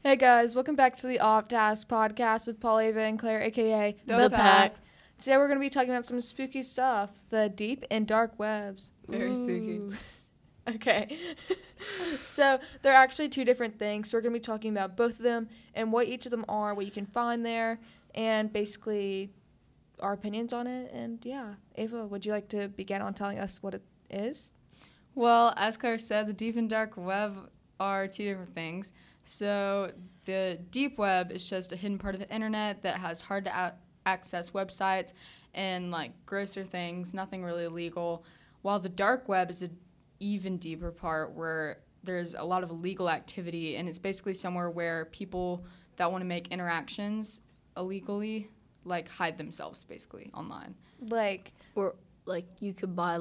Hey guys, welcome back to the Off Task podcast with Paul, Ava, and Claire, aka The Pack. Today we're going to be talking about some spooky stuff, the deep and dark webs. Very spooky. Okay. So they're actually two different things. So we're going to be talking about both of them and what each of them are, what you can find there, and basically our opinions on it. And yeah, Ava, would you like to begin on telling us what it is? Well, as Claire said, the deep and dark web are two different things. So the deep web is just a hidden part of the internet that has hard to access websites and like grosser things, nothing really illegal. While the dark web is an even deeper part where there's a lot of illegal activity, and it's basically somewhere where people that want to make interactions illegally like hide themselves basically online. Or you could buy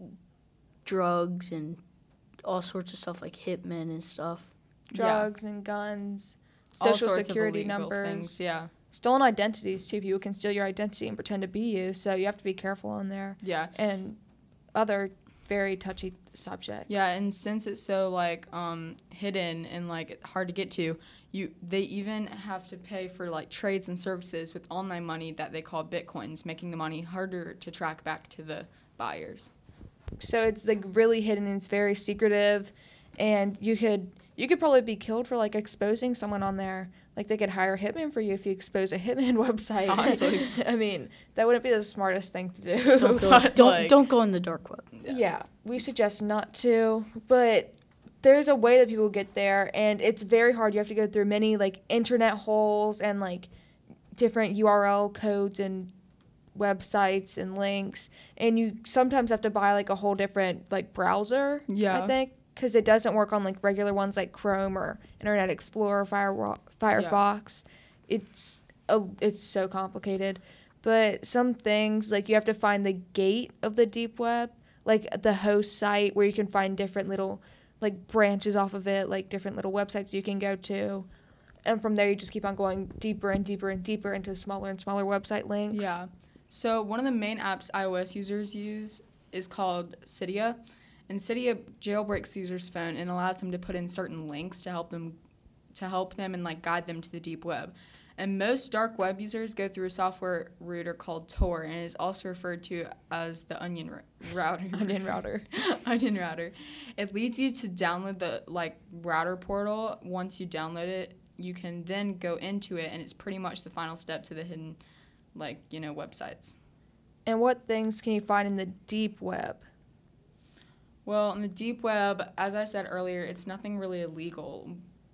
drugs and all sorts of stuff like hitmen and stuff. Drugs and guns, All social sorts security of illegal numbers. things, yeah. Stolen identities, too. People can steal your identity and pretend to be you, so you have to be careful on there. Yeah. And other very touchy subjects. Yeah, and since it's so hidden and hard to get to, they even have to pay for trades and services with online money that they call bitcoins, making the money harder to track back to the buyers. So it's really hidden and it's very secretive, and you could probably be killed for exposing someone on there. They could hire a hitman for you if you expose a hitman website. Honestly. I mean, that wouldn't be the smartest thing to do. Don't go in the dark web. Yeah, we suggest not to, but there's a way that people get there, and it's very hard. You have to go through many internet holes and different URL codes and websites and links, and you sometimes have to buy a whole different browser. Yeah. I think, because it doesn't work on regular ones like Chrome or Internet Explorer, Firefox. Yeah. It's so complicated. But some things you have to find the gate of the deep web, the host site where you can find different little branches off of it, different little websites you can go to. And from there you just keep on going deeper and deeper and deeper into smaller and smaller website links. Yeah. So one of the main apps iOS users use is called Cydia. And Cydia jailbreaks users' phone and allows them to put in certain links to help them and guide them to the deep web. And most dark web users go through a software router called Tor, and it is also referred to as the onion router. Onion router. Onion router. It leads you to download the router portal. Once you download it, you can then go into it, and it's pretty much the final step to the hidden websites. And what things can you find in the deep web? Well, in the deep web, as I said earlier, it's nothing really illegal.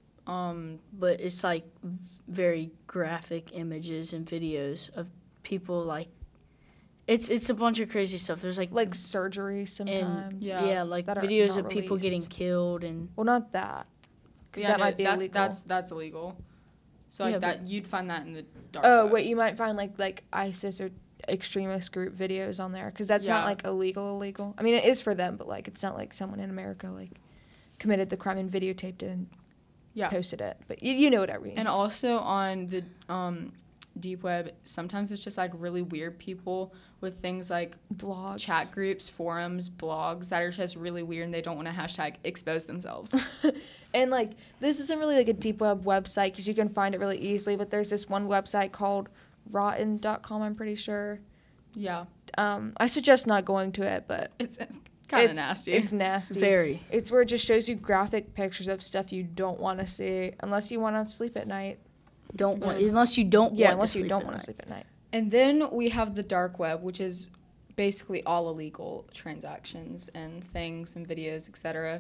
But it's very graphic images and videos of people it's a bunch of crazy stuff. There's surgery sometimes. and Yeah. that are videos videos of people released. getting killed and Well, not that. Because Yeah, that no, might be illegal. That's illegal. So Yeah, that you'd find that in the dark Oh, web. wait, you might find like ISIS or extremist group videos on there, because that's not illegal. I mean, it is for them, but it's not someone in America committed the crime and videotaped it and posted it. But you know what I mean. And also on the deep web, sometimes it's just really weird people with things like blogs, chat groups, forums, blogs that are just really weird, and they don't want to hashtag expose themselves. And this isn't really a deep web website, because you can find it really easily, but there's this one website called rotten.com, I'm pretty sure. Yeah. I suggest not going to it, but It's kind of nasty. It's nasty. very. It's where it just shows you graphic pictures of stuff you don't want to see unless you want to sleep at night. Unless you don't Unless you don't want to sleep at night. And then we have the dark web, which is basically all illegal transactions and things and videos, etc.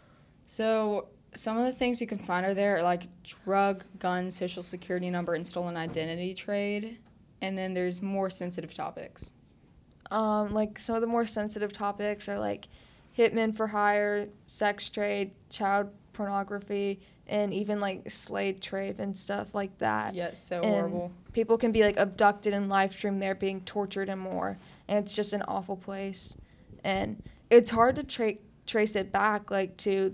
So some of the things you can find are there are drug, gun, social security number, and stolen identity trade. And then there's more sensitive topics. Some of the more sensitive topics are hitmen for hire, sex trade, child pornography, and even slave trade and stuff like that. Yes, so and horrible. People can be abducted and live streamed there, being tortured and more. And it's just an awful place. And it's hard to trace it back to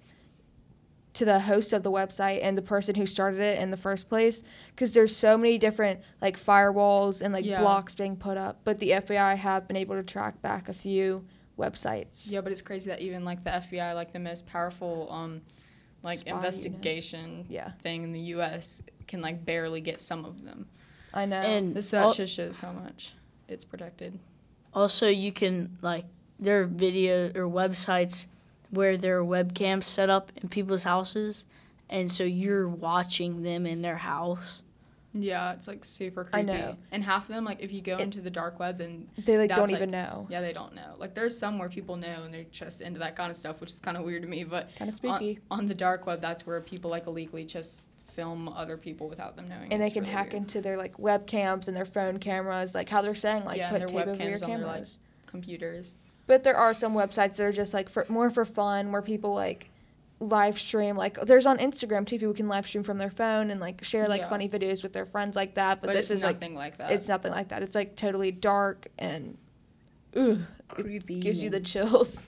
the host of the website and the person who started it in the first place, because there's so many different firewalls and blocks being put up. But the FBI have been able to track back a few websites. Yeah, but it's crazy that even the FBI, the most powerful like Spy unit. investigation Yeah, thing in the U.S. can like barely get some of them. I know. And So that just shows how much it's protected. also, you can, like, there are video or websites where there are webcams set up in people's houses, and so you're watching them in their house. Yeah, it's like super I creepy. know. And half of them, like, if you go into the dark web, then They like that's, don't like- even know. yeah, they don't know. Like, there's some where people know and they're just into that kind of stuff, which is kind of weird to me. But Kind of spooky. on the dark web, that's where people like illegally just film other people without them knowing. And they It's can really hack weird. into their like webcams and their phone cameras, like how they're saying like Yeah, and put their tape over your webcams on their, like, cameras. computers. But there are some websites that are just like more for fun, where people like live stream. Like there's on Instagram too, people can live stream from their phone and like share like Yeah. funny videos with their friends like that. But it's this is like nothing like that. it's nothing like that. It's like totally dark and ooh, Creepy. gives you the chills.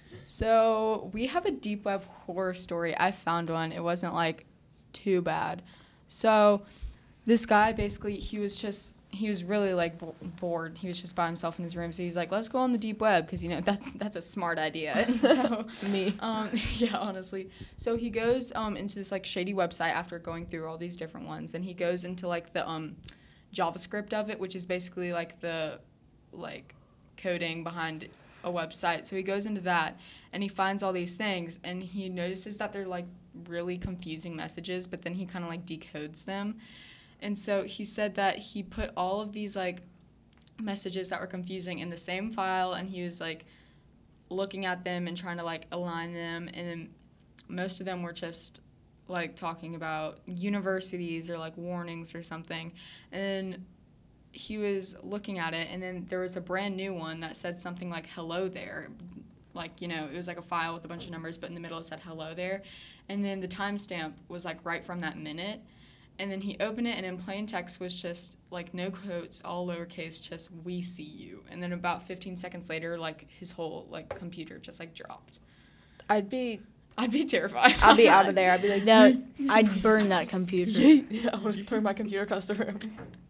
So we have a deep web horror story. I found one. It wasn't like too bad. So this guy basically he was really like bored. He was just by himself in his room. So he's like, let's go on the deep web because that's a smart idea. And so Me. yeah, honestly. So he goes into this like shady website after going through all these different ones. And he goes into like the JavaScript of it, which is basically like the like coding behind a website. So he goes into that and he finds all these things and he notices that they're like really confusing messages, but then he kind of like decodes them. And so he said that he put all of these like messages that were confusing in the same file and he was like looking at them and trying to like align them, and then most of them were just like talking about universities or like warnings or something. And he was looking at it and then there was a brand new one that said something like hello there. Like, it was like a file with a bunch of numbers, but in the middle it said hello there. And then the timestamp was like right from that minute. And then he opened it and in plain text was just like no quotes, all lowercase, just we see you. And then about 15 seconds later, like his whole like computer just like dropped. I'd be terrified. I'd be out of there. I'd be like, That I'd burn that computer. yeah, I would throw my computer across the room.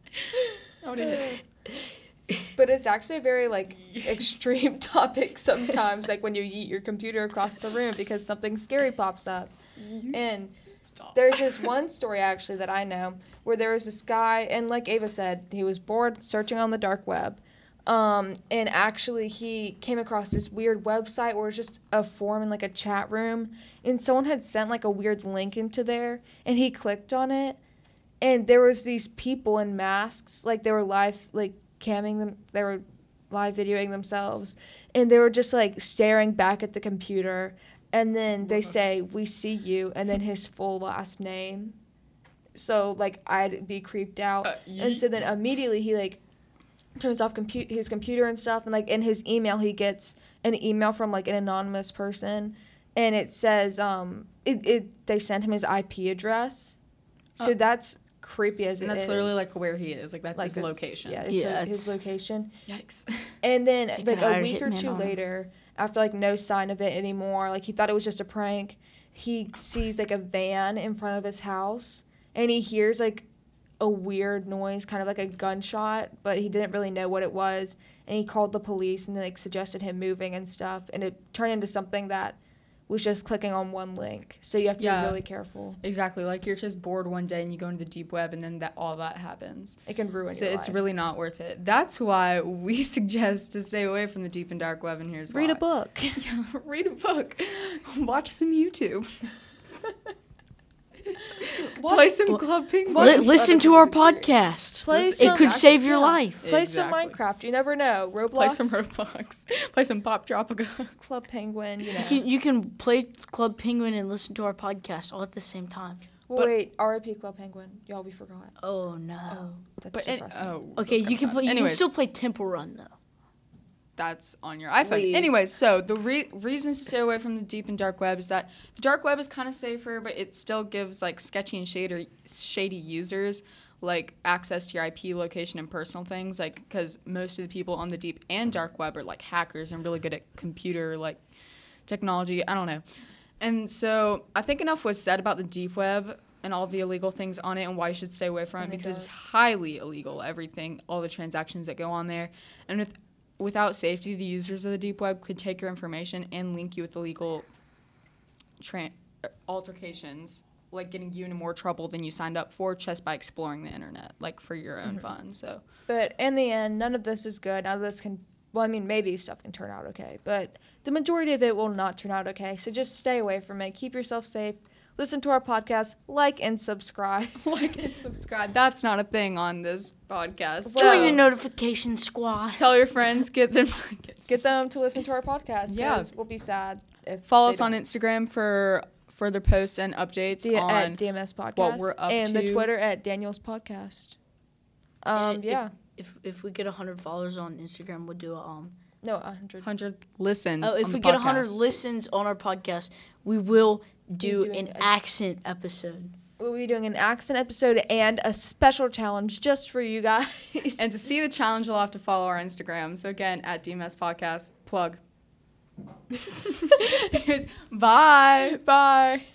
But it's actually a very like extreme topic sometimes, like when you yeet your computer across the room because something scary pops up. And Stop. there's this one story actually that I know where there was this guy, and like Ava said, he was bored searching on the dark web. And actually he came across this weird website where it's just a forum in like a chat room, and someone had sent like a weird link into there, and he clicked on it, and there was these people in masks, like they were live like camming them, they were live videoing themselves, and they were just like staring back at the computer, and then they say we see you, and then his full last name. So like I'd be creeped out. And so then immediately he like turns off his computer and stuff, and like in his email he gets an email from like an anonymous person, and it says they sent him his IP address. So that's creepy as And it that's is. literally like where he is. Like that's Like, his location. Yeah, Yeah, his location. Yikes. And then They like could a hire a week or hitman two on him. later, after like no sign of it anymore, like he thought it was just a prank, he sees like a van in front of his house, and he hears like a weird noise, kind of like a gunshot, but he didn't really know what it was, and he called the police and they like suggested him moving and stuff, and it turned into something that was just clicking on one link. So you have to Yeah. be really careful. Exactly. Like you're just bored one day and you go into the deep web and then all that happens. It can ruin So your it's life. really not worth it. That's why we suggest to stay away from the deep and dark web, and here's Read a why. book. Yeah, read a book. Watch some YouTube. Play some Club Penguin. Watch Listen other to our people's podcast. Play It some- could save your yeah. life. Play Exactly. some Minecraft. You never know. Roblox. Play some Roblox. Play some Pop Tropica. Club Penguin. You know. You can play Club Penguin and listen to our podcast all at the same time. Well, wait, R.I.P. Club Penguin. Y'all, we forgot. Oh no. Oh, that's depressing. Okay, that's you can kinda play. sad. You can Anyways, still play Temple Run though. that's on your iPhone. Leave. Anyways, so the reasons to stay away from the deep and dark web is that the dark web is kind of safer, but it still gives like sketchy and shady users like access to your IP location and personal things, like because most of the people on the deep and dark web are like hackers and really good at computer like technology. I don't know. And so I think enough was said about the deep web and all the illegal things on it and why you should stay away from it, And the because it's dark. highly illegal, everything, all the transactions that go on there. And without safety, the users of the deep web could take your information and link you with illegal altercations, like getting you into more trouble than you signed up for just by exploring the internet, like for your own fun. So, But in the end, none of this is good. None of this can, well, I mean, maybe stuff can turn out okay, but the majority of it will not turn out okay. So just stay away from it. Keep yourself safe. Listen to our podcast. Like and subscribe. like and subscribe. That's not a thing on this podcast. Join So, the notification squad. tell your friends, get them. Get them to listen to our podcast. Yeah. We'll be sad if Follow they us on don't. Instagram for further posts and updates At on DMS Podcast. what we're up and to. the Twitter at Daniel's Podcast. And Yeah. If we get 100 followers on Instagram, we'll do a No, 100. 100 listens. Oh, if on we the get podcast. 100 listens on our podcast, we will do doing an a- accent episode. We'll be doing an accent episode and a special challenge just for you guys. And to see the challenge, you'll have to follow our Instagram. So again, at DMS Podcast, plug. Anyways, bye. Bye.